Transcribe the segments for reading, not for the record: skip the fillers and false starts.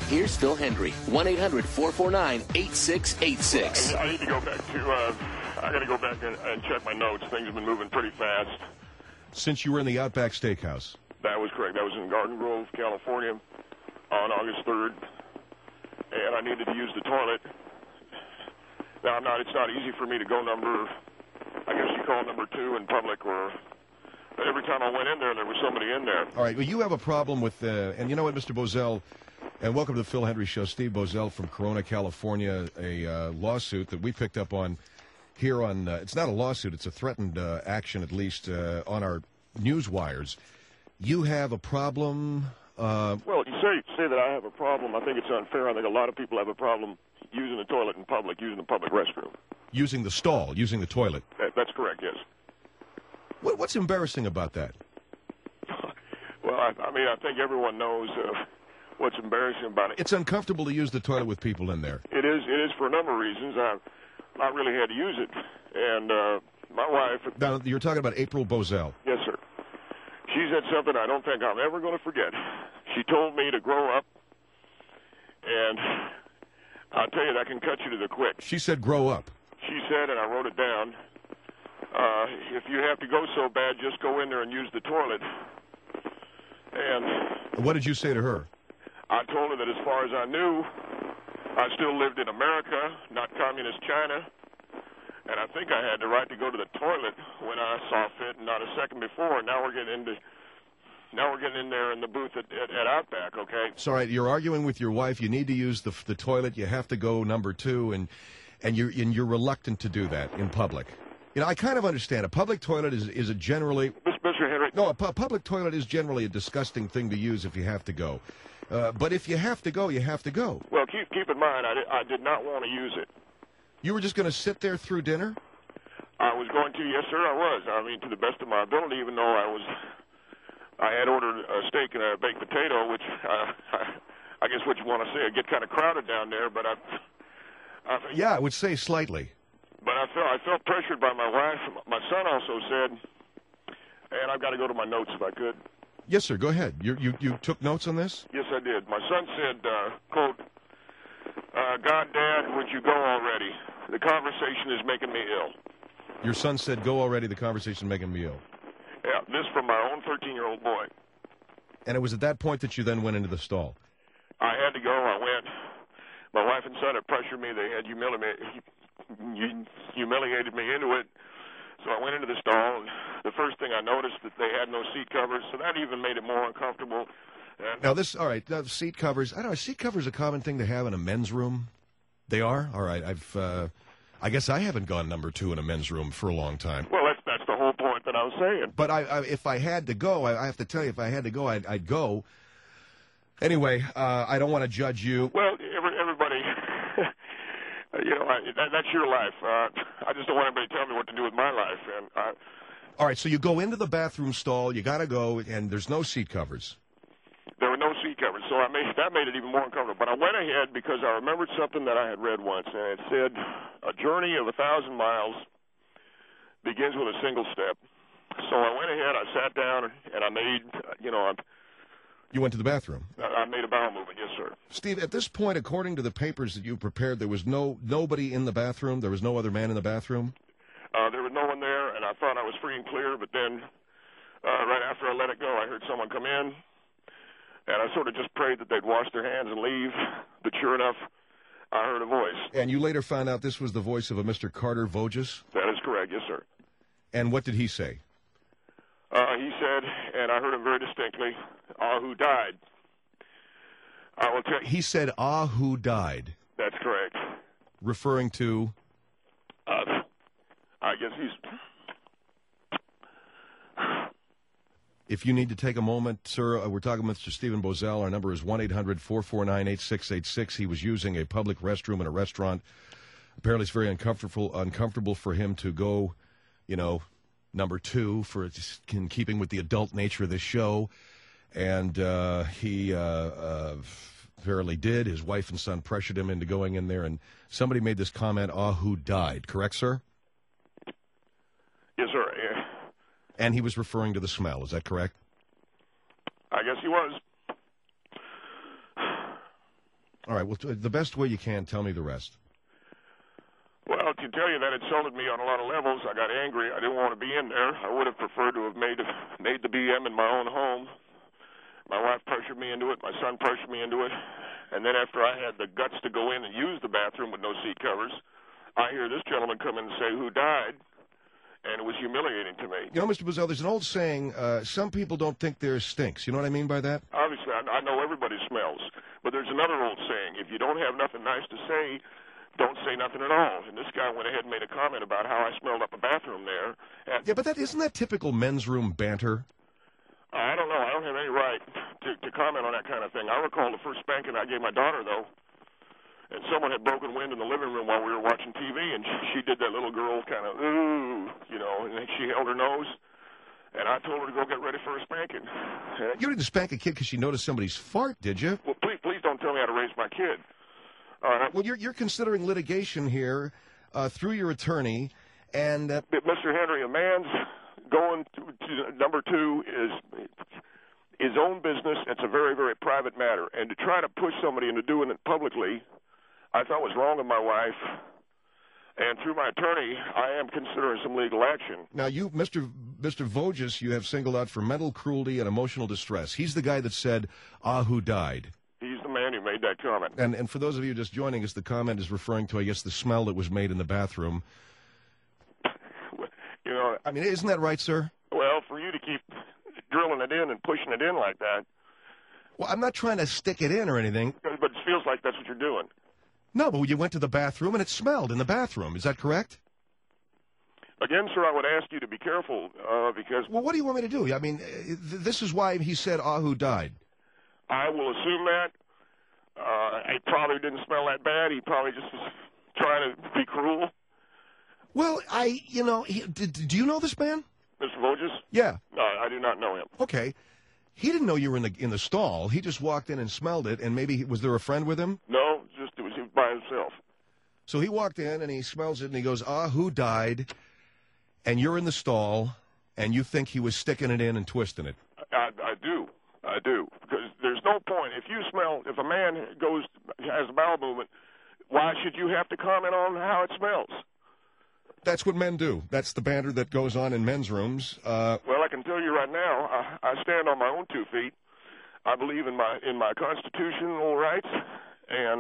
Here's Phil Hendry, 1-800-449-8686. I need to go back to, I got to go back and check my notes. Things have been moving pretty fast. Since you were in the Outback Steakhouse? That was correct. That was in Garden Grove, California on August 3rd. And I needed to use the toilet. Now, it's not easy for me to go number 2 in public, or every time I went in there was somebody in there. All right, well, you have a problem with, and you know what, Mr. Bozell, and welcome to the Phil Hendry Show. Steve Bozell from Corona, California, a lawsuit that we picked up on here on, it's not a lawsuit, it's a threatened action, at least, on our news wires. You have a problem? Well, you say that I have a problem. I think it's unfair. I think a lot of people have a problem using the toilet in public, using the public restroom. Using the stall, using the toilet. That's correct, yes. What's embarrassing about that? Well, I think everyone knows what's embarrassing about it. It's uncomfortable to use the toilet with people in there. It is for a number of reasons. I've not really had to use it. And my wife... Now, you're talking about April Bozell. Yes, sir. She said something I don't think I'm ever going to forget. She told me to grow up, and I'll tell you, that can cut you to the quick. She said grow up. She said, and I wrote it down, if you have to go so bad, just go in there and use the toilet. And what did you say to her? I told her that as far as I knew, I still lived in America, not communist China. And I think I had the right to go to the toilet when I saw fit, and not a second before. Now we're getting in there in the booth at Outback, okay? It's all right. You're arguing with your wife. You need to use the toilet. You have to go number 2, and you're reluctant to do that in public. You know, I kind of understand. A public toilet is a generally... Mr. Henry? No, a public toilet is generally a disgusting thing to use if you have to go. But if you have to go, you have to go. Well, keep in mind, I did not want to use it. You were just going to sit there through dinner? I was going to, yes, sir, I was. I mean, to the best of my ability, even though I had ordered a steak and a baked potato, which I guess what you want to say, I get kind of crowded down there, but yeah, I would say slightly. But I felt pressured by my wife. My son also said, and I've got to go to my notes if I could. Yes, sir, go ahead. You took notes on this? Yes, I did. My son said, quote, God, Dad, would you go already? The conversation is making me ill. Your son said, go already, the conversation is making me ill. Yeah, this from my own 13-year-old boy. And it was at that point that you then went into the stall? I had to go. I went. My wife and son had pressured me. They had humiliated me into it. So I went into the stall, and the first thing I noticed that they had no seat covers, so that even made it more uncomfortable. Now all right, seat covers, I don't know, seat covers a common thing to have in a men's room? They are? All right, I guess I haven't gone number 2 in a men's room for a long time. Well, that's the whole point that I was saying. But if I had to go, I have to tell you, if I had to go, I'd go. Anyway, I don't want to judge you. Well, everybody, that's your life. I just don't want anybody to tell me what to do with my life. And all right, so you go into the bathroom stall, you got to go, and there's no seat covers. There were no seat covers, so that made it even more uncomfortable. But I went ahead because I remembered something that I had read once, and it said, a journey of 1,000 miles begins with a single step. So I went ahead, I sat down, and I made, You went to the bathroom? I made a bowel movement, yes, sir. Steve, at this point, according to the papers that you prepared, there was nobody in the bathroom? There was no other man in the bathroom? There was no one there, and I thought I was free and clear, but then right after I let it go, I heard someone come in. And I sort of just prayed that they'd wash their hands and leave. But sure enough, I heard a voice. And you later found out this was the voice of a Mr. Carter Voges? That is correct, yes, sir. And what did he say? He said, and I heard him very distinctly, who died. I will tell you. He said, who died? That's correct. Referring to? I guess he's... If you need to take a moment, sir, we're talking with Mr. Stephen Bozell. Our number is 1-800-449-8686. He was using a public restroom in a restaurant. Apparently it's very uncomfortable for him to go, number 2, in keeping with the adult nature of this show. And he apparently did. His wife and son pressured him into going in there. And somebody made this comment, who died. Correct, sir? Yes, sir. Yeah. And he was referring to the smell. Is that correct? I guess he was. All right, well, the best way you can, tell me the rest. Well, to tell you that insulted me on a lot of levels. I got angry. I didn't want to be in there. I would have preferred to have made the BM in my own home. My wife pressured me into it. My son pressured me into it. And then after I had the guts to go in and use the bathroom with no seat covers, I hear this gentleman come in and say, "Who died?" And it was humiliating to me. You know, Mr. Boesel, there's an old saying, some people don't think theirs stinks. You know what I mean by that? Obviously, I know everybody smells. But there's another old saying, if you don't have nothing nice to say, don't say nothing at all. And this guy went ahead and made a comment about how I smelled up a bathroom there. Yeah, but isn't that typical men's room banter? I don't know. I don't have any right to comment on that kind of thing. I recall the first spanking I gave my daughter, though. And someone had broken wind in the living room while we were watching TV, and she did that little girl kind of, ooh, you know, and she held her nose. And I told her to go get ready for a spanking. You didn't spank a kid because she noticed somebody's fart, did you? Well, please don't tell me how to raise my kid. All right. Well, you're considering litigation here through your attorney, and Mr. Henry, a man's going to number two is his own business. It's a very, very private matter, and to try to push somebody into doing it publicly, I thought was wrong of my wife. And through my attorney, I am considering some legal action. Now, you, Mr. Voges, you have singled out for mental cruelty and emotional distress. He's the guy that said, "Who died?" He's the man who made that comment. And for those of you just joining us, the comment is referring to, I guess, the smell that was made in the bathroom. You know, I mean, isn't that right, sir? Well, for you to keep drilling it in and pushing it in like that. Well, I'm not trying to stick it in or anything. But it feels like that's what you're doing. No, but you went to the bathroom and it smelled in the bathroom. Is that correct? Again, sir, I would ask you to be careful because... Well, what do you want me to do? I mean, this is why he said, "Who died?" I will assume that. He probably didn't smell that bad. He probably just was trying to be cruel. Well, do you know this man? Mr. Voges? Yeah. No, I do not know him. Okay. He didn't know you were in the stall. He just walked in and smelled it, and maybe, was there a friend with him? No, it was by himself. So he walked in, and he smells it, and he goes, "Who died?" And you're in the stall, and you think he was sticking it in and twisting it. I do. Because there's no point. If a man has a bowel movement, why should you have to comment on how it smells? That's what men do. That's the banter that goes on in men's rooms. Well, I can tell you right now, I stand on my own 2 feet. I believe in my constitutional rights, and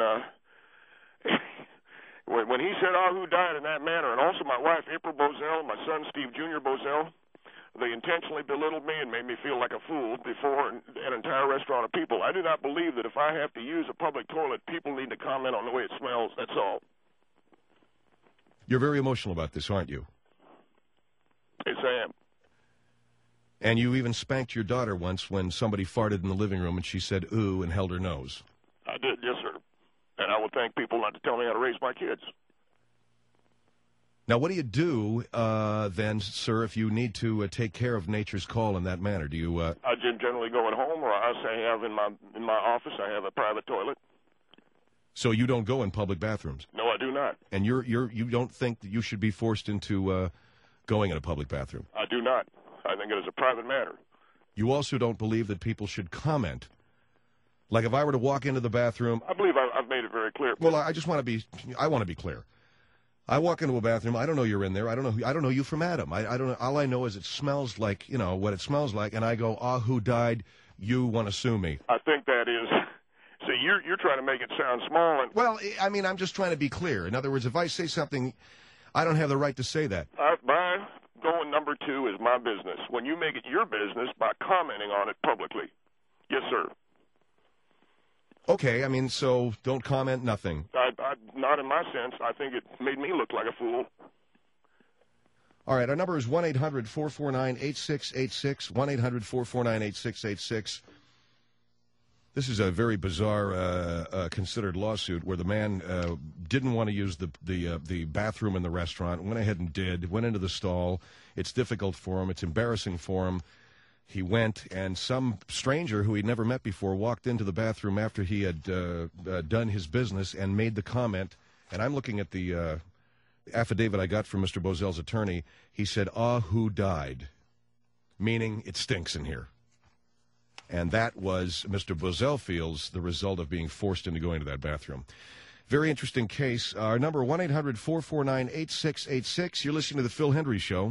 when he said, "Who died?" in that manner, and also my wife, April Boesel, and my son, Steve Jr. Boesel, they intentionally belittled me and made me feel like a fool before an entire restaurant of people. I do not believe that if I have to use a public toilet, people need to comment on the way it smells. That's all. You're very emotional about this, aren't you? Yes, I am. And you even spanked your daughter once when somebody farted in the living room and she said, "Ooh," and held her nose. I did, yes, sir. And I will thank people not to tell me how to raise my kids. Now, what do you do then, sir, if you need to take care of nature's call in that manner? Do you? I generally go at home, or I have in my office. I have a private toilet. So you don't go in public bathrooms? No, I do not. And you don't think that you should be forced into going in a public bathroom? I do not. I think it is a private matter. You also don't believe that people should comment? Like if I were to walk into the bathroom... I believe I've made it very clear. Well, I want to be clear. I walk into a bathroom. I don't know you're in there. I don't know you from Adam. I don't know. All I know is it smells like, what it smells like. And I go, "Who died?" You want to sue me. I think that is... See, you're trying to make it sound small. And well, I mean, I'm just trying to be clear. In other words, if I say something, I don't have the right to say that. My going number 2 is my business. When you make it your business by commenting on it publicly. Yes, sir. Okay, I mean, so don't comment, nothing. Not in my sense. I think it made me look like a fool. All right, our number is 1-800-449-8686, 1-800-449-8686. This is a very bizarre considered lawsuit where the man didn't want to use the bathroom in the restaurant, went ahead and went into the stall. It's difficult for him. It's embarrassing for him. He went, and some stranger who he'd never met before walked into the bathroom after he had done his business and made the comment. And I'm looking at the affidavit I got from Mr. Boesel's attorney. He said, "Who died?" Meaning it stinks in here. And that was, Mr. Bozell feels, the result of being forced into going to that bathroom. Very interesting case. Our number, 1-800-449-8686. You're listening to The Phil Hendry Show.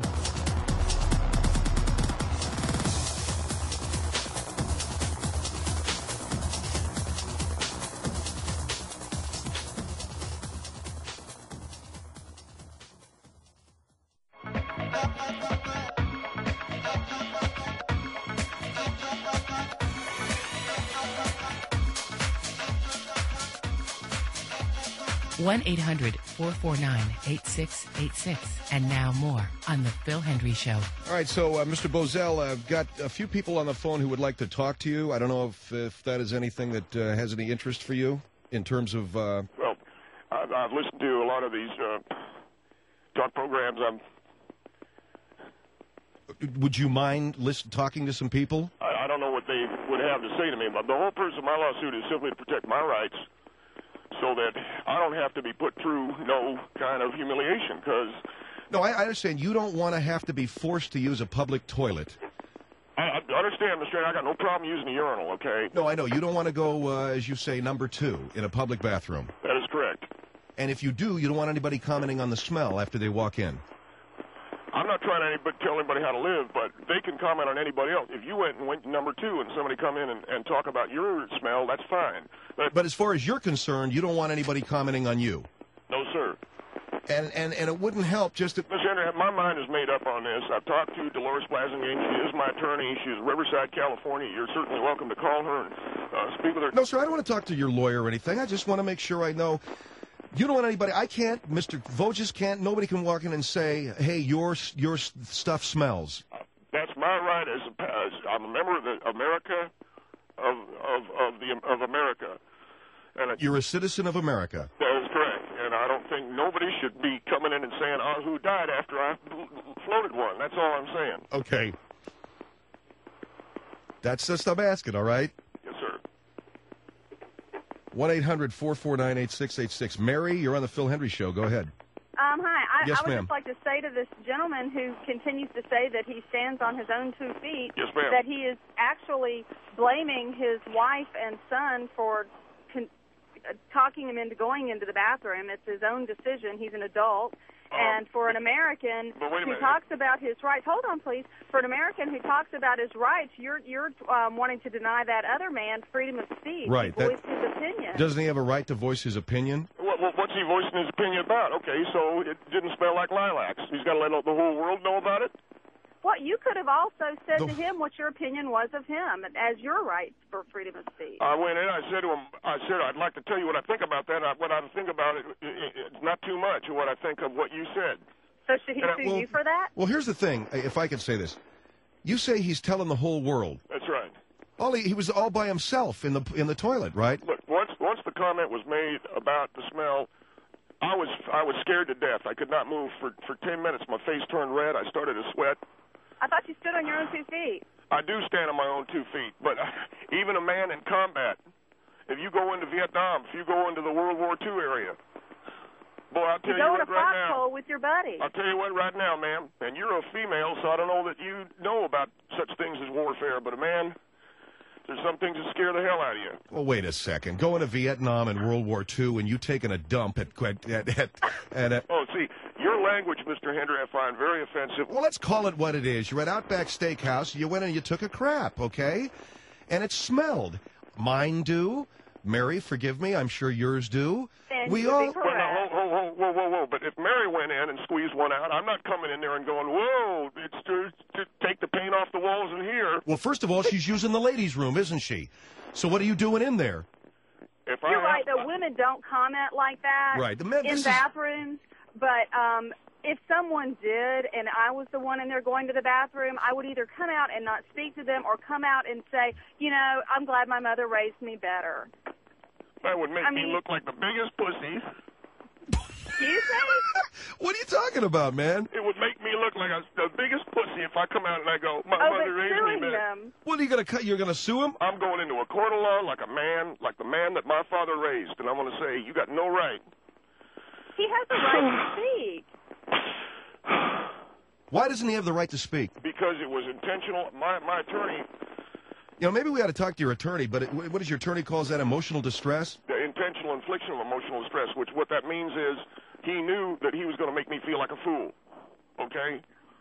One 1-800-449-8686. And now more on The Phil Hendry Show. All right, so Mr. Bozell, I've got a few people on the phone who would like to talk to you. I don't know if that is anything that has any interest for you in terms of... Well, I've listened to a lot of these talk programs. Would you mind talking to some people? I don't know what they would have to say to me, but the whole purpose of my lawsuit is simply to protect my rights, so that I don't have to be put through no kind of humiliation, because... No, I understand. You don't want to have to be forced to use a public toilet. I understand, Mr. I got no problem using a urinal, okay? No, I know. You don't want to go, as you say, number 2 in a public bathroom. That is correct. And if you do, you don't want anybody commenting on the smell after they walk in. I'm not trying to tell anybody how to live, but they can comment on anybody else. If you went number 2 and somebody come in and talk about your smell, that's fine. But as far as you're concerned, you don't want anybody commenting on you. No, sir. And it wouldn't help just to... Mr. Henry, my mind is made up on this. I've talked to Dolores Blasingame. She is my attorney. She's in Riverside, California. You're certainly welcome to call her and speak with her. No, sir, I don't want to talk to your lawyer or anything. I just want to make sure I know... You don't want anybody... I can't, Mr. Voges can't, nobody can walk in and say, hey, your stuff smells. That's my right as I'm a member of the America, of America. And You're a citizen of America. That is correct. And I don't think nobody should be coming in and saying, oh, who died after I floated one. That's all I'm saying. Okay. That's just I'm asking, all right? Yes, sir. 1-800-449-8686. Mary, you're on the Phil Hendry Show. Go ahead. Hi. Yes, I would ma'am. just like to say to this gentleman who continues to say that he stands on his own 2 feet, Yes, ma'am. that he is actually blaming his wife and son for talking him into going into the bathroom. It's his own decision. He's an adult. And for an American But wait a who minute. talks about his rights, hold on, please. For an American who talks about his rights, you're wanting to deny that other man freedom of speech. Right. To voice his opinion. Doesn't he have a right to voice his opinion? What's he voicing his opinion about? Okay, so it didn't smell like lilacs. He's got to let the whole world know about it? Well, you could have also said to him what your opinion was of him as your right for freedom of speech. I went in, I said to him, I'd like to tell you what I think about that. What I think about it, it's not too much of what I think of what you said. So should he sue you for that? Well, here's the thing, if I could say this. You say he's telling the whole world. That's right. He was all by himself in the toilet, right? Look, once the comment was made about the smell, I was scared to death. I could not move for 10 minutes. My face turned red. I started to sweat. I thought you stood on your own 2 feet. I do stand on my own 2 feet, but even a man in combat, if you go into Vietnam, if you go into the World War II area, boy, I'll tell you go in what a right now. foxhole with your buddy. I'll tell you what right now, ma'am, and you're a female, so I don't know that you know about such things as warfare, but a man, there's some things that scare the hell out of you. Well, wait a second. Going to Vietnam in World War II and you taking a dump at Oh, see, your language, Mr. Hendry, I find very offensive. Well, let's call it what it is. You're at Outback Steakhouse. You went and you took a crap, okay? And it smelled. Mine do. Mary, forgive me. I'm sure yours do. And We you would all. be correct. Whoa. But if Mary went in and squeezed one out, I'm not coming in there and going, whoa, it's to take the paint off the walls in here. Well, first of all, she's using the ladies' room, isn't she? So what are you doing in there? You're right. The women don't comment like that Right. The men, in bathrooms. But if someone did and I was the one in there going to the bathroom, I would either come out and not speak to them or come out and say, you know, I'm glad my mother raised me better. That would make me look like the biggest pussy. Excuse me? What are you talking about, man? It would make me look like the biggest pussy if I come out and I go, my but mother raised me suing better. them. What are you gonna? You're gonna sue him? I'm going into a court of law like a man, like the man that my father raised, and I'm going to say, you got no right. He has the right to speak. Why doesn't he have the right to speak? Because it was intentional. My attorney, You know, maybe we ought to talk to your attorney, but what does your attorney calls that, emotional distress? The intentional infliction of emotional distress, which what that means is he knew that he was going to make me feel like a fool. Okay?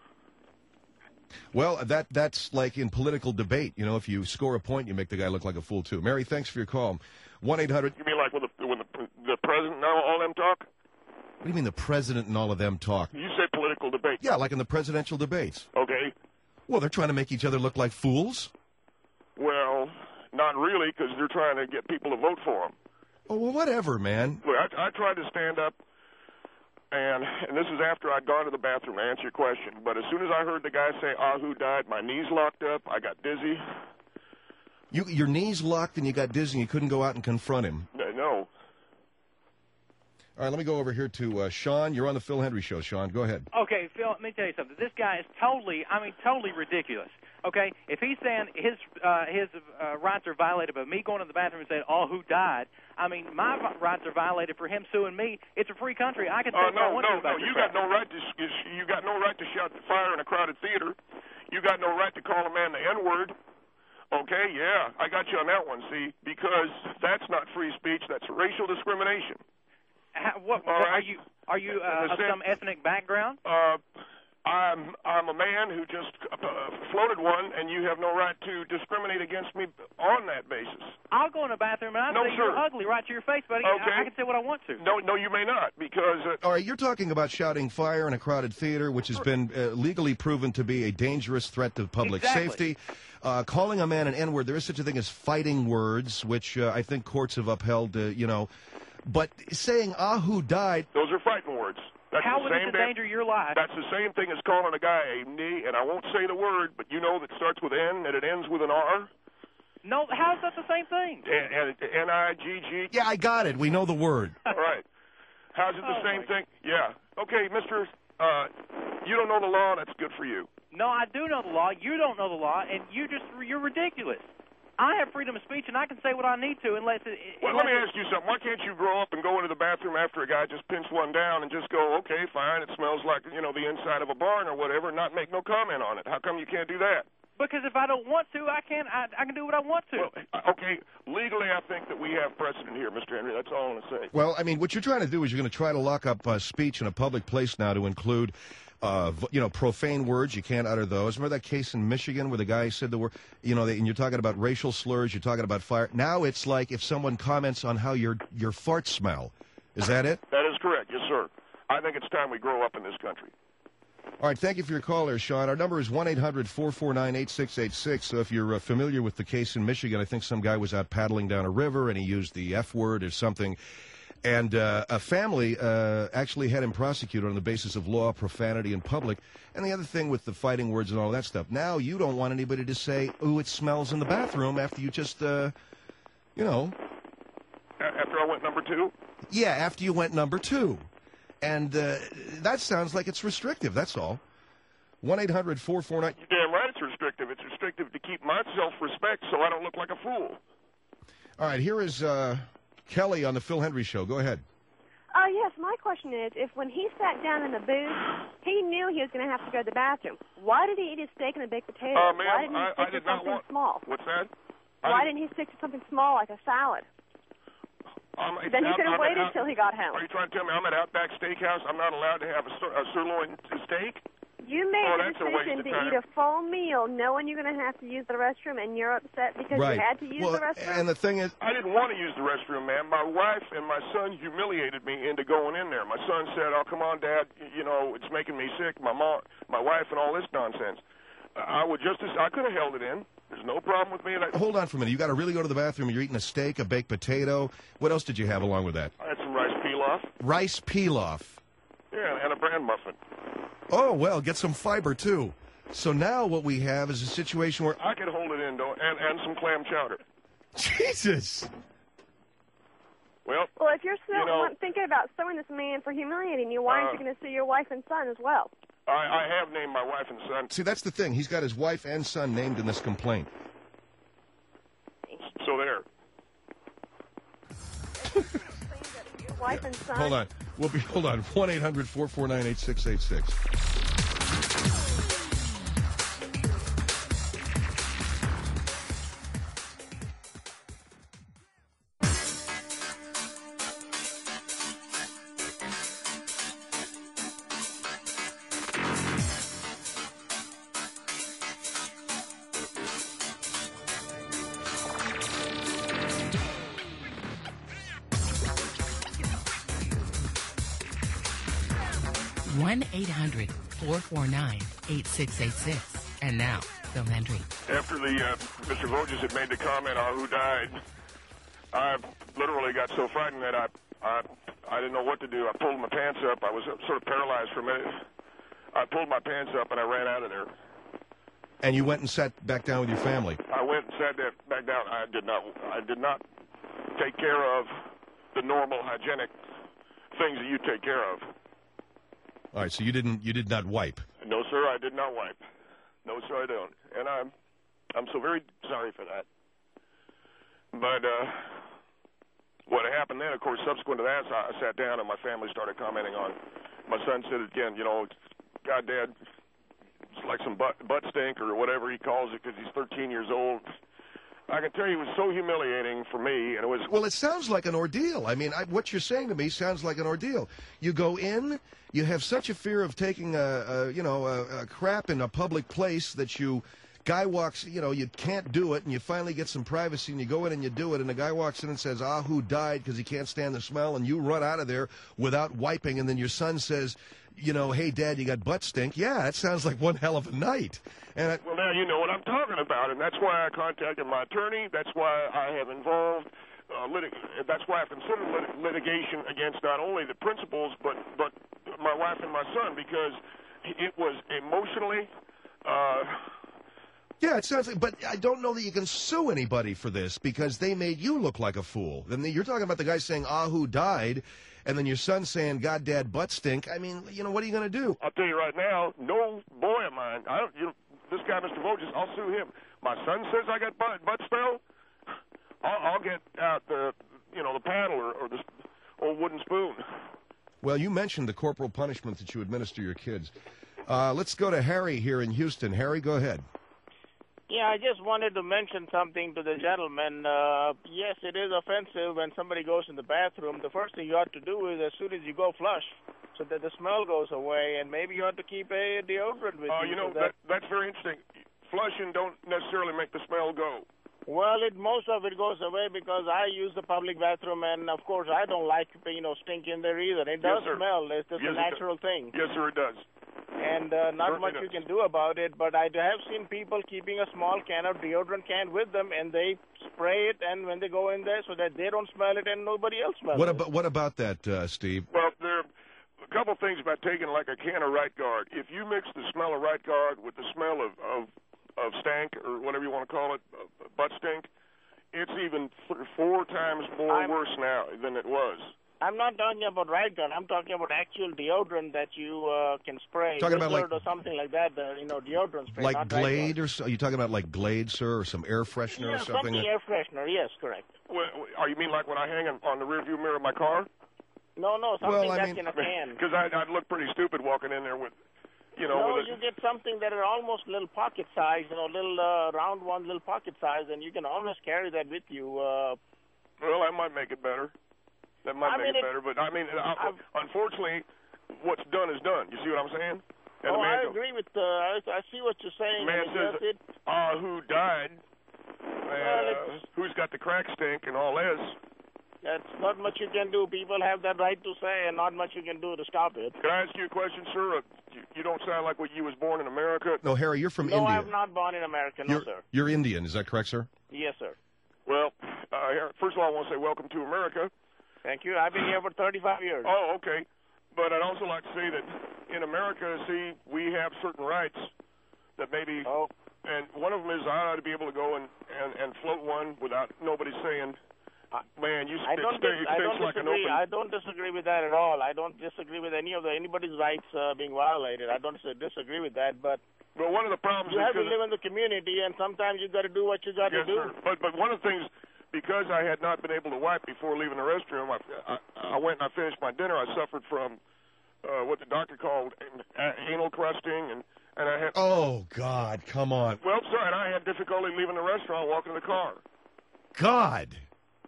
Well, that's like in political debate. You know, if you score a point, you make the guy look like a fool, too. Mary, thanks for your call. 1-800... You mean like when the president and all them talk? What do you mean the president and all of them talk? You said political debate. Yeah, like in the presidential debates. Okay. Well, they're trying to make each other look like fools. Well, not really, because they're trying to get people to vote for them. Oh, well, whatever, man. Look, I tried to stand up, and this is after I'd gone to the bathroom to answer your question, but as soon as I heard the guy say, who died, my knees locked up, I got dizzy. Your knees locked and you got dizzy and you couldn't go out and confront him. No. All right, let me go over here to Sean. You're on the Phil Hendry Show, Sean. Go ahead. Okay, Phil, let me tell you something. This guy is totally ridiculous. Okay, if he's saying his rights are violated by me going to the bathroom and saying, who died, I mean, my rights are violated for him suing me. It's a free country. I can say what I want to about you got no right to you got no right to shout fire in a crowded theater. You got no right to call a man the N-word. Okay, yeah, I got you on that one, see, because that's not free speech, that's racial discrimination. Are you of some ethnic background? I'm a man who just floated one, and you have no right to discriminate against me on that basis. I'll go in the bathroom and I'll say you're ugly right to your face, buddy. Okay. I can say what I want to. No, you may not, because... All right, you're talking about shouting fire in a crowded theater, which has been legally proven to be a dangerous threat to public safety. Calling a man an N-word, there is such a thing as fighting words, which I think courts have upheld, But saying, who died... Those are fighting words. How would it endanger your life? That's the same thing as calling a guy a knee, and I won't say the word, but you know that starts with N and it ends with an R? No, how is that the same thing? N-I-G-G. Yeah, I got it. We know the word. All right. How's it the same thing? Yeah. Okay, mister, you don't know the law, that's good for you. No, I do know the law. You don't know the law, and you're ridiculous. I have freedom of speech, and I can say what I need to unless it... Well, let me ask you something. Why can't you grow up and go into the bathroom after a guy just pinched one down and just go, okay, fine, it smells like, the inside of a barn or whatever, and not make no comment on it? How come you can't do that? Because if I don't want to, I can do what I want to. Well, okay, legally I think that we have precedent here, Mr. Henry. That's all I'm going to say. Well, I mean, what you're trying to do is you're going to try to lock up speech in a public place now to include... profane words, you can't utter those. Remember that case in Michigan where the guy said the word, and you're talking about racial slurs, you're talking about fire. Now it's like if someone comments on how your farts smell. Is that it? That is correct, yes, sir. I think it's time we grow up in this country. All right, thank you for your call there, Sean. Our number is 1-800-449-8686. So if you're familiar with the case in Michigan, I think some guy was out paddling down a river and he used the F word or something. And a family actually had him prosecuted on the basis of law, profanity in public. And the other thing with the fighting words and all that stuff, now you don't want anybody to say, it smells in the bathroom after you just, After I went number 2? Yeah, after you went number 2. And that sounds like it's restrictive, that's all. 1-800-449... You're damn right it's restrictive. It's restrictive to keep my self-respect so I don't look like a fool. All right, here is... Kelly on the Phil Hendry Show. Go ahead. Yes, my question is, if when he sat down in the booth, he knew he was going to have to go to the bathroom, why did he eat his steak and a baked potato? Why didn't he stick to something small? What's that? Why didn't he stick to something small like a salad? Then he could have waited till he got home. Are you trying to tell me I'm at Outback Steakhouse, I'm not allowed to have a sirloin steak? You made the decision to eat a full meal knowing you're going to have to use the restroom, and you're upset because you had to use the restroom? And the thing is... I didn't want to use the restroom, man. My wife and my son humiliated me into going in there. My son said, come on, Dad, it's making me sick, my wife, and all this nonsense. I could have held it in. There's no problem with me. Hold on for a minute. You got to really go to the bathroom. You're eating a steak, a baked potato. What else did you have along with that? I had some rice pilaf. Rice pilaf. Yeah, and a bran muffin. Oh, well, get some fiber, too. So now what we have is a situation where... I could hold it in, though, and some clam chowder. Jesus! Well, if you're still thinking about suing this man for humiliating you, why aren't you going to sue your wife and son as well? I have named my wife and son. See, that's the thing. He's got his wife and son named in this complaint. So there. Your wife and son? Hold on. Hold on. 1-800-449-8686. 1-800-449-8686. And now, Bill Hendry. After Mr. Voges had made the comment on who died, I literally got so frightened that I didn't know what to do. I pulled my pants up. I was sort of paralyzed for a minute. I pulled my pants up and I ran out of there. And you went and sat back down with your family? I went and sat back down. I did not take care of the normal hygienic things that you take care of. All right, so you did not wipe? No, sir, I did not wipe. No, sir, I don't. And I'm so very sorry for that. But what happened then, of course, subsequent to that, I sat down and my family started commenting on. My son said again, God, Dad, it's like some butt stink or whatever he calls it because he's 13 years old. I can tell you it was so humiliating for me, and it was... Well, it sounds like an ordeal. I mean, what you're saying to me sounds like an ordeal. You go in, you have such a fear of taking a crap in a public place that guy walks, you can't do it, and you finally get some privacy, and you go in and you do it, and the guy walks in and says, who died because he can't stand the smell, and you run out of there without wiping, and then your son says, hey, Dad, you got butt stink. Yeah, that sounds like one hell of a night. And well, now you know what I'm talking about, and that's why I contacted my attorney. That's why I have involved that's why I've considered litigation against not only the principals but my wife and my son, because it was emotionally. Yeah, it sounds like, but I don't know that you can sue anybody for this because they made you look like a fool. And you're talking about the guy saying, who died, and then your son saying, God, Dad, butt stink. I mean, what are you going to do? I'll tell you right now, no boy of mine, this guy, Mr. Voges, I'll sue him. My son says I got butt smell, I'll get out the paddle or the old wooden spoon. Well, you mentioned the corporal punishment that you administer your kids. Let's go to Harry here in Houston. Harry, go ahead. Yeah, I just wanted to mention something to the gentleman. Yes, it is offensive when somebody goes in the bathroom. The first thing you ought to do is as soon as you go flush so that the smell goes away, and maybe you ought to keep a deodorant with you. That's very interesting. Flushing don't necessarily make the smell go. Well, most of it goes away because I use the public bathroom, and, of course, I don't like, stink in there either. It does smell. It's just a natural thing. Yes, sir, it does. And not much you can do about it, but I have seen people keeping a small can of deodorant can with them, and they spray it, and when they go in there so that they don't smell it and nobody else smells it. What about that, Steve? Well, there are a couple things about taking like a can of Right Guard. If you mix the smell of Right Guard with the smell of stank, or whatever you want to call it, butt stink, it's even 4 times more worse now than it was. I'm not talking about Right Guard. I'm talking about actual deodorant that you can spray. Talking about or something like that, deodorant spray. Like Glade, or are you talking about like Glade, sir, or some air freshener or something? Something air freshener, yes, correct. Well, you mean like when I hang on the rearview mirror of my car? No, something that's in a can. Because I'd look pretty stupid walking in there with, No, you get something that are almost little pocket size, little round one, little pocket size, and you can always carry that with you. Well, that might make it better. That might make it better, but unfortunately, what's done is done. You see what I'm saying? And I agree with. I see what you're saying. Man says, who died? Who's got the crack stink and all this? That's not much you can do. People have that right to say, and not much you can do to stop it. Can I ask you a question, sir? You don't sound like you was born in America. No, Harry, you're from India. No, I'm not born in America, no, sir. You're Indian, is that correct, sir? Yes, sir. Well, first of all, I want to say welcome to America. Thank you. I've been here for 35 years. Oh, okay. But I'd also like to say that in America, we have certain rights that maybe... Oh. And one of them is I ought to be able to go and float one without nobody saying... Man, you stink like an open... I don't disagree with that at all. I don't disagree with anybody's rights being violated. I don't disagree with that, but... Well, one of the problems you have to live in the community, and sometimes you got to do what you got to do. Sir. But one of the things, because I had not been able to wipe before leaving the restroom, I went and I finished my dinner. I suffered from what the doctor called anal crusting, and I had... Oh, God, come on. Well, sir, and I had difficulty leaving the restaurant, walking to the car. God.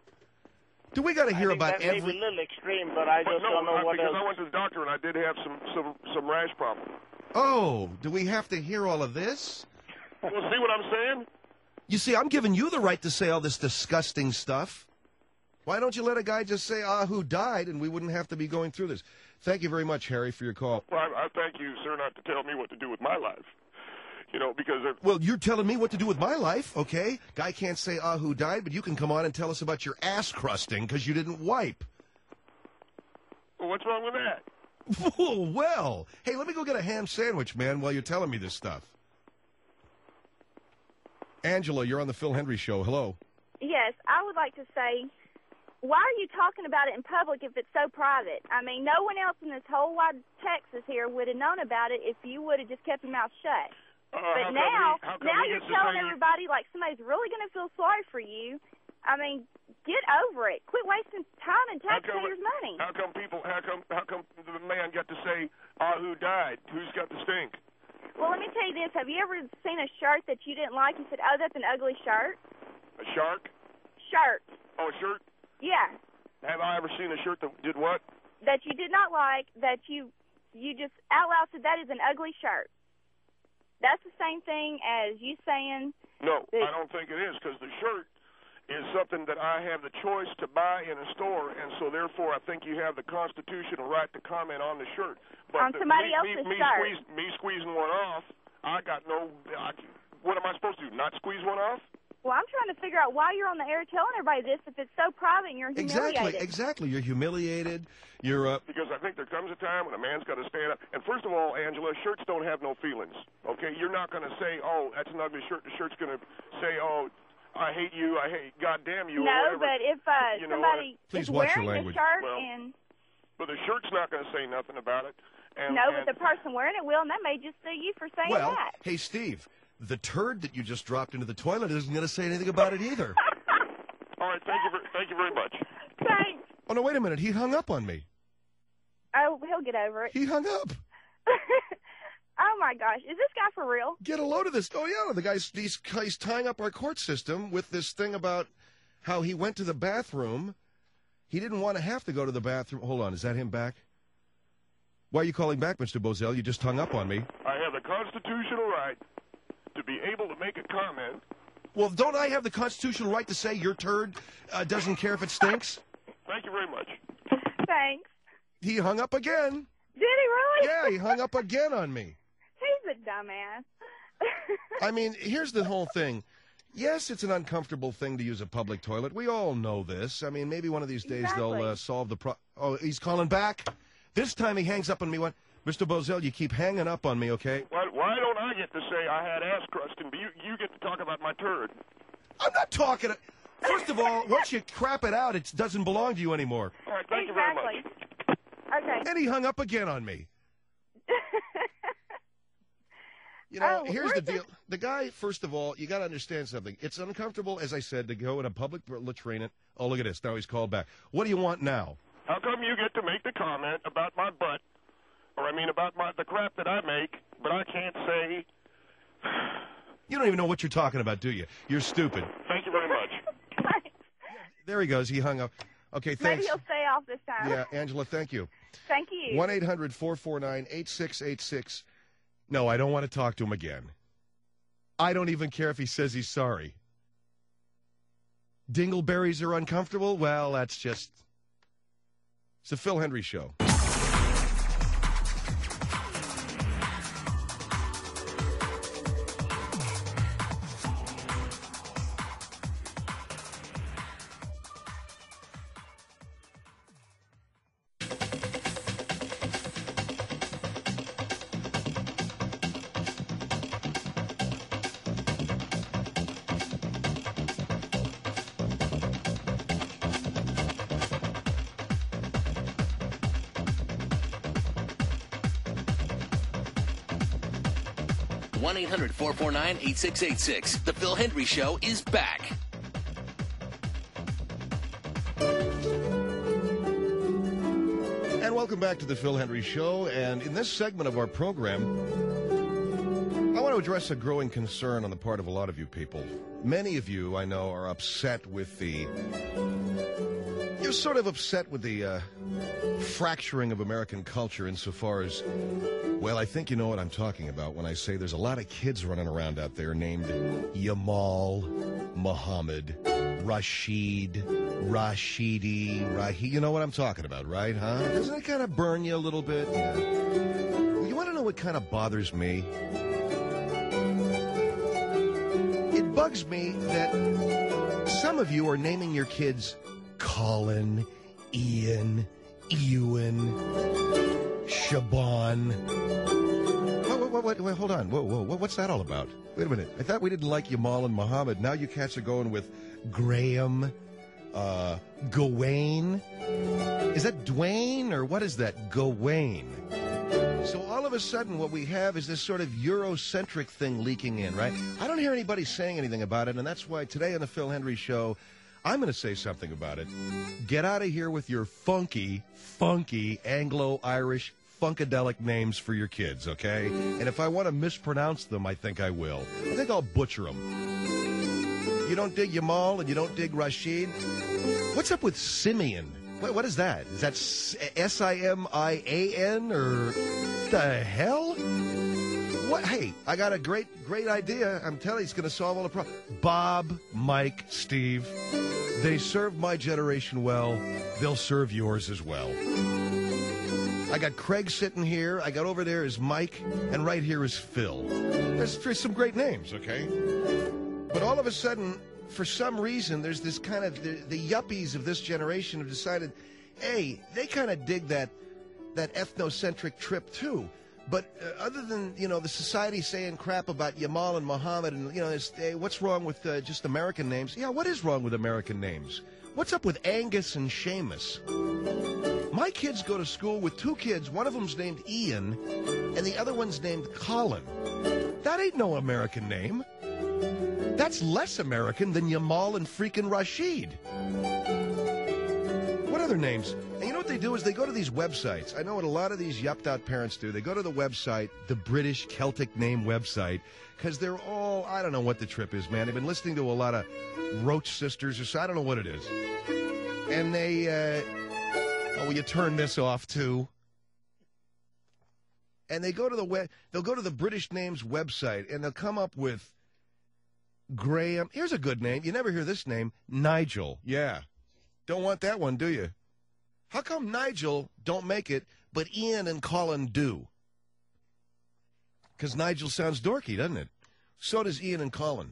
Do we got to hear about every... That may be a little extreme, but I just don't know what else. Because I went to the doctor, and I did have some rash problem. Oh, do we have to hear all of this? Well, see what I'm saying? You see, I'm giving you the right to say all this disgusting stuff. Why don't you let a guy just say, who died, and we wouldn't have to be going through this? Thank you very much, Harry, for your call. Well, I thank you, sir, not to tell me what to do with my life. You know, because... Well, you're telling me what to do with my life, okay? Guy can't say, who died, but you can come on and tell us about your ass crusting because you didn't wipe. Well, what's wrong with that? Oh, well. Hey, let me go get a ham sandwich, man, while you're telling me this stuff. Angela, you're on the Phil Hendrie Show. Hello. Yes, I would like to say, why are you talking about it in public if it's so private? I mean, no one else in this whole wide Texas here would have known about it if you would have just kept your mouth shut. But now you're telling everybody like somebody's really going to feel sorry for you. I mean, get over it. Quit wasting time and taxpayers' money. How come the man got to say, who died? Who's got the stink? Well, let me tell you this. Have you ever seen a shirt that you didn't like? You said, oh, that's an ugly shirt. A shark? Shirt. Oh, a shirt? Yeah. Have I ever seen a shirt that did what? That you did not like, that you just out loud said, that is an ugly shirt. That's the same thing as you saying... No, I don't think it is, because the shirt is something that I have the choice to buy in a store, and so therefore I think you have the constitutional right to comment on the shirt. But on somebody else's shirt. Me squeezing one off, I got no... what am I supposed to do, not squeeze one off? Well, I'm trying to figure out why you're on the air telling everybody this if it's so private and you're humiliated. Exactly. You're humiliated. You're Because I think there comes a time when a man's got to stand up. And first of all, Angela, shirts don't have no feelings. Okay, you're not going to say, "Oh, that's an ugly shirt." The shirt's going to say, "Oh, I hate you. I hate goddamn you." No, but if somebody is wearing a shirt but the shirt's not going to say nothing about it. But the person wearing it will, and they may just sue you for saying that. Well, hey, Steve. The turd that you just dropped into the toilet isn't going to say anything about it either. All right, thank you very much. Thanks. Oh, no, wait a minute. He hung up on me. Oh, he'll get over it. He hung up. Oh, my gosh. Is this guy for real? Get a load of this. Oh, yeah, the guy's he's tying up our court system with this thing about how he went to the bathroom. He didn't want to have to go to the bathroom. Hold on, is that him back? Why are you calling back, Mr. Bozell? You just hung up on me. I have the constitutional right to be able to make a comment. Well, don't I have the constitutional right to say your turd doesn't care if it stinks? Thank you very much. Thanks. He hung up again. Did he really? Yeah, he hung up again on me. He's a dumbass. I mean, here's the whole thing. Yes, it's an uncomfortable thing to use a public toilet. We all know this. I mean, maybe one of these days they'll solve the problem. Oh, he's calling back? This time he hangs up on me. What? Mr. Bozell, you keep hanging up on me, okay? Why don't I get to say I had ass crusting, but you get to talk about my turd? I'm not talking. First of all, once you crap it out, it doesn't belong to you anymore. All right, thank you very much. Okay. And he hung up again on me. You know, here's the deal. The guy, first of all, you got to understand something. It's uncomfortable, as I said, to go in a public latrine. Oh, look at this. Now he's called back. What do you want now? How come you get to make the comment about my butt? Or, I mean, about the crap that I make, but I can't say... You don't even know what you're talking about, do you? You're stupid. Thank you very much. There he goes. He hung up. Okay, thanks. Maybe he'll stay off this time. Yeah, Angela, thank you. Thank you. 1-800-449-8686. No, I don't want to talk to him again. I don't even care if he says he's sorry. Dingleberries are uncomfortable? Well, that's just... It's the Phil Hendrie Show. One 1-800-449-8686. The Phil Hendrie Show is back. And welcome back to the Phil Hendrie Show. And in this segment of our program, I want to address a growing concern on the part of a lot of you people. Many of you, I know, are upset with the... You're sort of upset with the fracturing of American culture insofar as... Well, I think you know what I'm talking about when I say there's a lot of kids running around out there named Yamal, Muhammad, Rashid, Rashidi, you know what I'm talking about, right, huh? Doesn't it kind of burn you a little bit? Yeah. You want to know what kind of bothers me? It bugs me that some of you are naming your kids Colin, Ian, Ewan, Shaban. Wait, hold on. Whoa, what's that all about? Wait a minute. I thought we didn't like Yamal and Muhammad. Now you cats are going with Graham, Gawain. Is that Dwayne, or what is that? Gawain. So all of a sudden what we have is this sort of Eurocentric thing leaking in, right? I don't hear anybody saying anything about it, and that's why today on the Phil Hendrie Show, I'm going to say something about it. Get out of here with your funky Anglo-Irish funkadelic names for your kids, okay? And if I want to mispronounce them, I think I will. I think I'll butcher them. You don't dig Yamal and you don't dig Rashid? What's up with Simeon? What is that? Is that Siman, or the hell? What? Hey, I got a great idea. I'm telling you, it's going to solve all the problems. Bob, Mike, Steve, they served my generation well. They'll serve yours as well. I got Craig sitting here. I got over there is Mike, and right here is Phil. There's some great names, okay? But all of a sudden, for some reason, there's this kind of, the yuppies of this generation have decided, hey, they kind of dig that ethnocentric trip too. But other than, the society saying crap about Yamal and Muhammad and, what's wrong with just American names? Yeah, what is wrong with American names? What's up with Angus and Seamus? My kids go to school with two kids. One of them's named Ian, and the other one's named Colin. That ain't no American name. That's less American than Yamal and freaking Rashid. What other names? And you know what they do is they go to these websites. I know what a lot of these yupped-out parents do. They go to the website, the British Celtic name website, because they're all, I don't know what the trip is, man. They've been listening to a lot of Roach Sisters, or so, I don't know what it is. And they, will you turn this off, too? And they go to they'll go to the British names website, and they'll come up with Graham. Here's a good name. You never hear this name. Nigel. Yeah. Don't want that one, do you? How come Nigel don't make it, but Ian and Colin do? Because Nigel sounds dorky, doesn't it? So does Ian and Colin.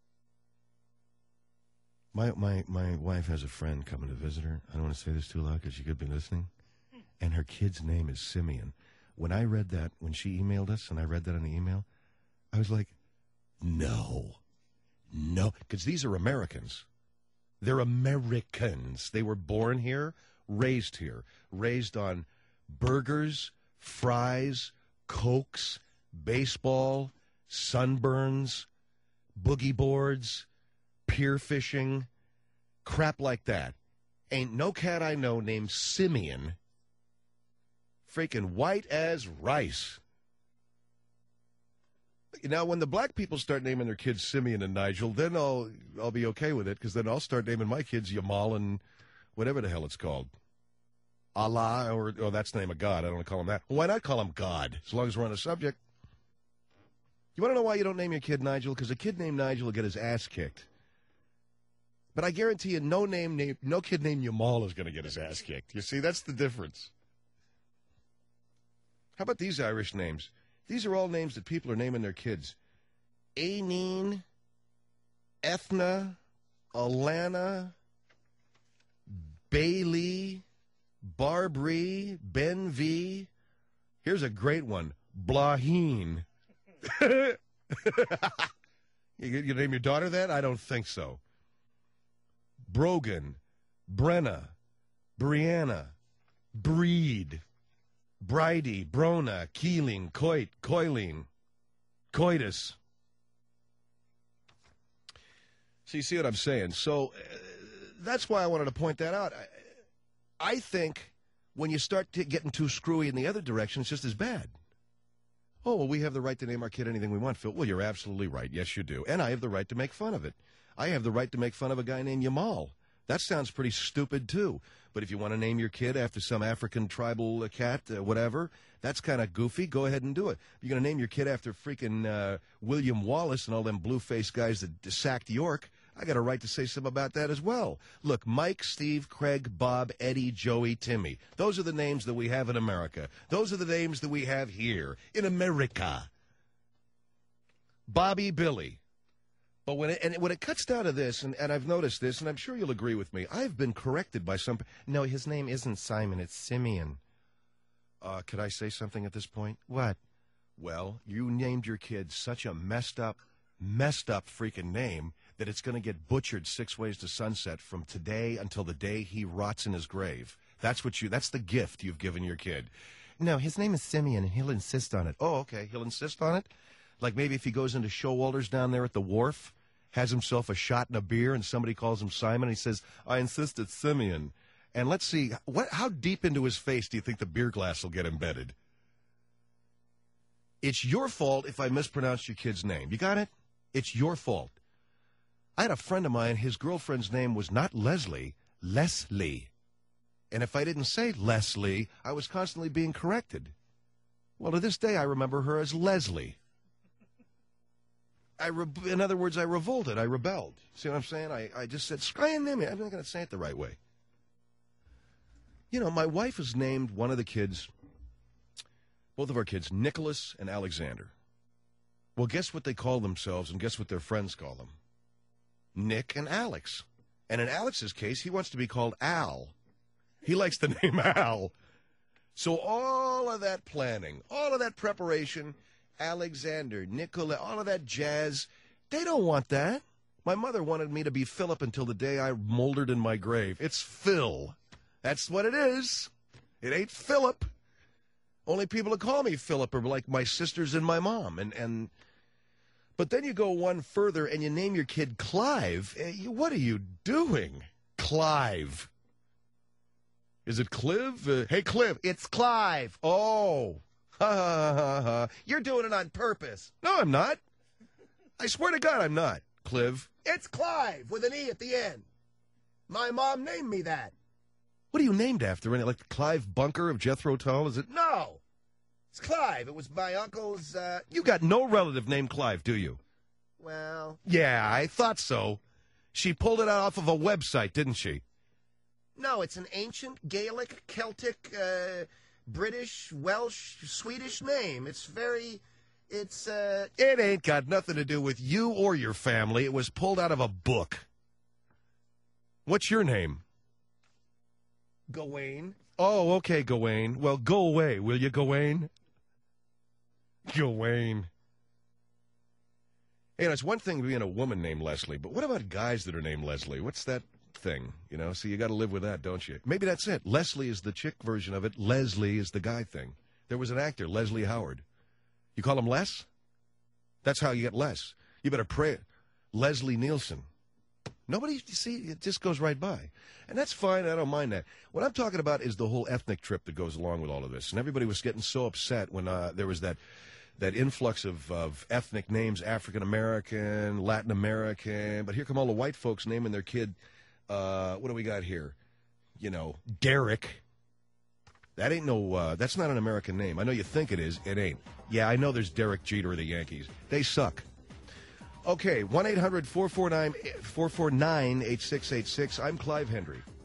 My wife has a friend coming to visit her. I don't want to say this too loud because she could be listening. And her kid's name is Simeon. When I read that, when she emailed us, and I read that in the email, I was like, no, because these are Americans. They're Americans. They were born here, raised on burgers, fries, Cokes, baseball, sunburns, boogie boards, pier fishing, crap like that. Ain't no cat I know named Simeon. Freaking white as rice. Now, when the black people start naming their kids Simeon and Nigel, then I'll be okay with it, because then I'll start naming my kids Yamal and whatever the hell it's called. Allah, or that's the name of God. I don't want to call him that. Why not call him God, as long as we're on the subject? You want to know why you don't name your kid Nigel? Because a kid named Nigel will get his ass kicked. But I guarantee you, no kid named Yamal is going to get his ass kicked. You see, that's the difference. How about these Irish names? These are all names that people are naming their kids. Aineen, Ethna, Alana, Bailey, Barbary, Ben V. Here's a great one. Blaheen. You name your daughter that? I don't think so. Brogan, Brenna, Brianna, Breed, Bridie, Brona, Keeling, Coit, Coiling, Coitus. So you see what I'm saying? So that's why I wanted to point that out. I think when you start getting too screwy in the other direction, it's just as bad. Oh, well, we have the right to name our kid anything we want, Phil. Well, you're absolutely right. Yes, you do. And I have the right to make fun of it. I have the right to make fun of a guy named Yamal. That sounds pretty stupid, too. But if you want to name your kid after some African tribal cat, whatever, that's kind of goofy. Go ahead and do it. If you're going to name your kid after freaking William Wallace and all them blue-faced guys that sacked York, I got a right to say something about that as well. Look, Mike, Steve, Craig, Bob, Eddie, Joey, Timmy. Those are the names that we have in America. Those are the names that we have here in America. Bobby, Billy. But when it cuts down to this, and I've noticed this, and I'm sure you'll agree with me, I've been corrected by some... No, his name isn't Simon, it's Simeon. Could I say something at this point? What? Well, you named your kid such a messed up freaking name that it's going to get butchered 6 ways to sunset from today until the day he rots in his grave. That's the gift you've given your kid. No, his name is Simeon, and he'll insist on it. Oh, okay, he'll insist on it? Like maybe if he goes into Showalter's down there at the wharf, has himself a shot and a beer, and somebody calls him Simon, and he says, I insist it's Simeon. And let's see, how deep into his face do you think the beer glass will get embedded? It's your fault if I mispronounced your kid's name. You got it? It's your fault. I had a friend of mine, his girlfriend's name was not Leslie, Leslie. And if I didn't say Leslie, I was constantly being corrected. Well, to this day, I remember her as Leslie. In other words, I revolted. I rebelled. See what I'm saying? I just said, I'm not going to say it the right way. You know, my wife has named one of the kids, both of our kids, Nicholas and Alexander. Well, guess what they call themselves, and guess what their friends call them? Nick and Alex. And in Alex's case, he wants to be called Al. He likes the name Al. So all of that planning, all of that preparation, Alexander, Nicola, all of that jazz, they don't want that. My mother wanted me to be Philip until the day I moldered in my grave. It's Phil. That's what it is. It ain't Philip. Only people that call me Philip are like my sisters and my mom. But then you go one further and you name your kid Clive. What are you doing? Clive. Is it Cliv? Hey, Cliv, it's Clive. Oh. Ha, ha, ha, ha. You're doing it on purpose. No, I'm not. I swear to God I'm not, Cliv. It's Clive with an E at the end. My mom named me that. What are you named after? Like Clive Bunker of Jethro Tull? Is it? No. It's Clive. It was my uncle's, You got no relative named Clive, do you? Well... Yeah, I thought so. She pulled it out off of a website, didn't she? No, it's an ancient Gaelic, Celtic, British, Welsh, Swedish name. It ain't got nothing to do with you or your family. It was pulled out of a book. What's your name? Gawain. Oh, okay, Gawain. Well, go away, will you, Gawain? Gawain. Hey, it's one thing being a woman named Leslie, but what about guys that are named Leslie? What's that thing? You know, so you got to live with that, don't you? Maybe that's it. Leslie is the chick version of it. Leslie is the guy thing. There was an actor, Leslie Howard. You call him Les? That's how you get Les. You better pray. Leslie Nielsen. Nobody, you see, it just goes right by. And that's fine. I don't mind that. What I'm talking about is the whole ethnic trip that goes along with all of this. And everybody was getting so upset when there was that influx of ethnic names, African-American, Latin American. But here come all the white folks naming their kid, what do we got here? You know, Derek. That ain't no, that's not an American name. I know you think it is. It ain't. Yeah, I know there's Derek Jeter of the Yankees. They suck. Okay, 1-800-449-8686. I'm Clive Hendry.